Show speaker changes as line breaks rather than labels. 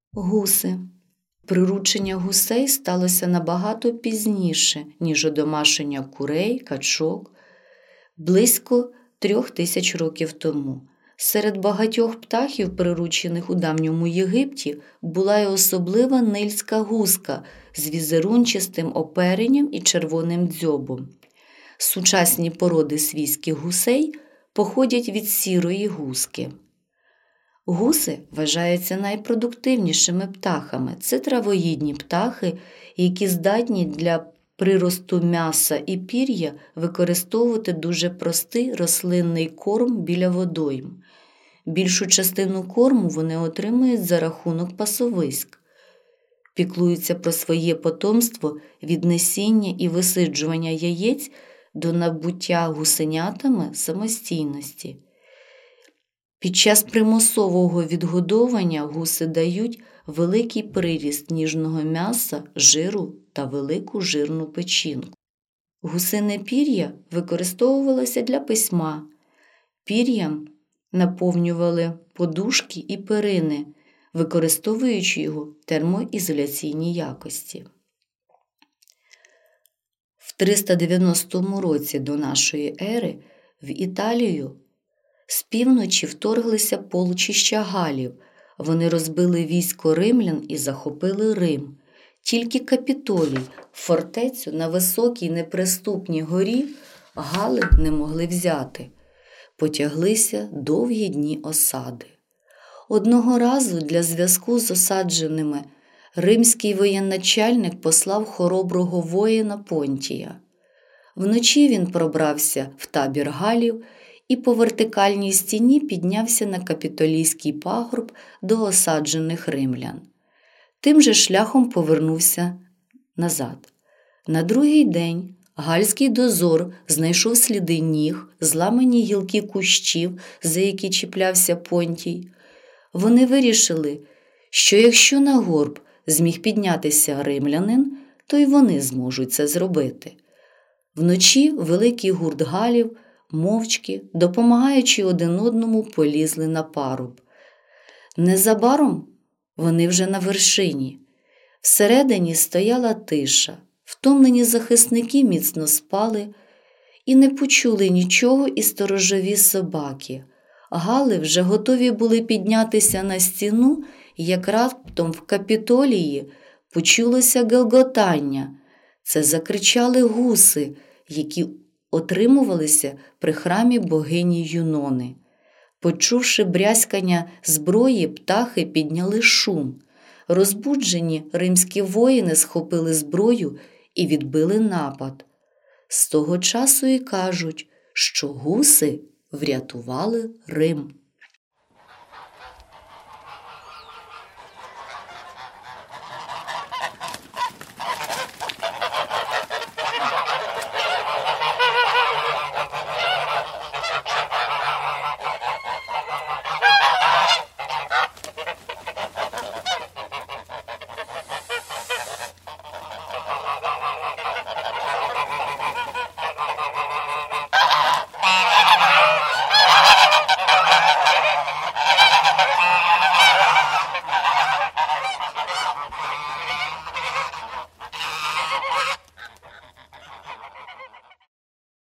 Гуси. Приручення гусей сталося набагато пізніше, ніж одомашення курей, качок, близько 3000 років тому. Серед багатьох птахів, приручених у давньому Єгипті, була й особлива нильська гуска з візерунчастим оперенням і червоним дзьобом. Сучасні породи свійських гусей походять від сірої гуски. Гуси вважаються найпродуктивнішими птахами. Це травоїдні птахи, які здатні для приросту м'яса і пір'я використовувати дуже простий рослинний корм біля водойм. Більшу частину корму вони отримують за рахунок пасовиськ. Піклуються про своє потомство від несіння і висиджування яєць до набуття гусенятами самостійності. Під час примусового відгодовування гуси дають великий приріст ніжного м'яса, жиру та велику жирну печінку. Гусине пір'я використовувалося для письма. Пір'ям наповнювали подушки і перини, використовуючи його в термоізоляційній якості. В 390 році до нашої ери в Італію з півночі вторглися полчища галів. Вони розбили військо римлян і захопили Рим. Тільки Капітолій, фортецю на високій неприступній горі, гали не могли взяти. Потяглися довгі дні осади. Одного разу для зв'язку з осадженими римський воєначальник послав хороброго воїна Понтія. Вночі він пробрався в табір галів і по вертикальній стіні піднявся на Капітолійський пагорб до осаджених римлян. Тим же шляхом повернувся назад. На другий день гальський дозор знайшов сліди ніг, зламані гілки кущів, за які чіплявся Понтій. Вони вирішили, що якщо на горб зміг піднятися римлянин, то й вони зможуть це зробити. Вночі великий гурт галів, мовчки, допомагаючи один одному, полізли на паруб. Незабаром вони вже на вершині. Всередині стояла тиша. Втомлені захисники міцно спали і не почули нічого і сторожові собаки. Гали вже готові були піднятися на стіну, як раптом в Капітолії почулося гелготання. Це закричали гуси, які отримувалися при храмі богині Юнони. Почувши брязкання зброї, птахи підняли шум. Розбуджені римські воїни схопили зброю і відбили напад. З того часу і кажуть, що гуси врятували Рим.